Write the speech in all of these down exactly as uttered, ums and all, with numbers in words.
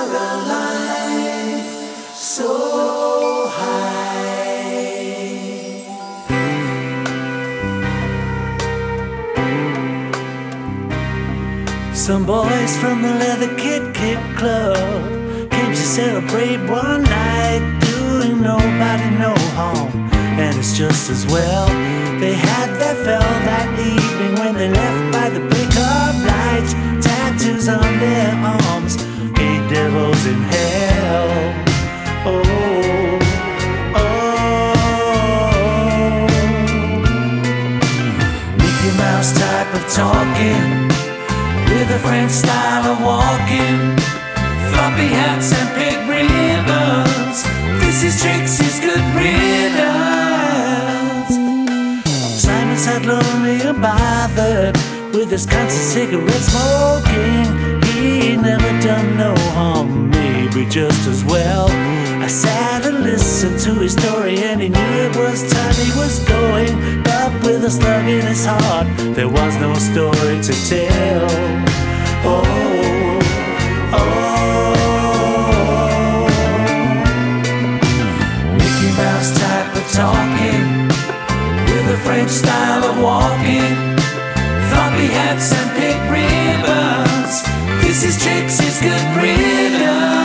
Caroline, so high. Some boys from the Leather Kid Kid Club came to celebrate one night, doing nobody no harm, and it's just as well. They had their fill that evening when they left by the break of light. Tattoos on their arms, gay devils in hell. Oh, oh. Mickey Mouse type of talking, with a French style of walking, floppy hats and pink ribbons. This is Trixie's good riddance. Simon sat lonely and bothered with his constant cigarette smoking. He never done no harm, maybe just as well. I sat and listened to his story, and he knew it was time he was going. But with a slug in his heart, there was no story to tell. Oh, oh, Mickey Mouse type of talking, with a French style of walking, floppy hats and pink ribbons. This is Trixie's good riddance.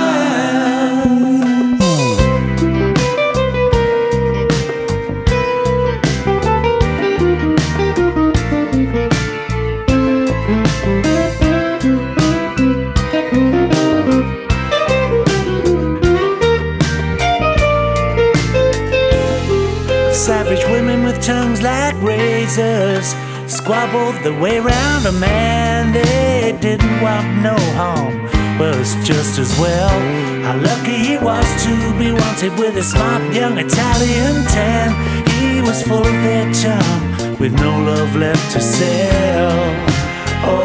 Savage women with tongues like razors squabbled their way around a man they didn't want no harm. Well, it's just as well. How lucky he was to be wanted with a smart young Italian tan. He was full of their charm, with no love left to sell. Oh,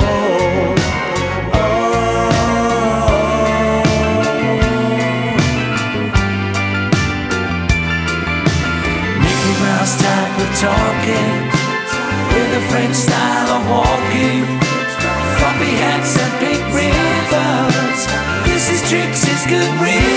type of talking, with a French style of walking, floppy hats and pink ribbons. This is Trixie's good riddance.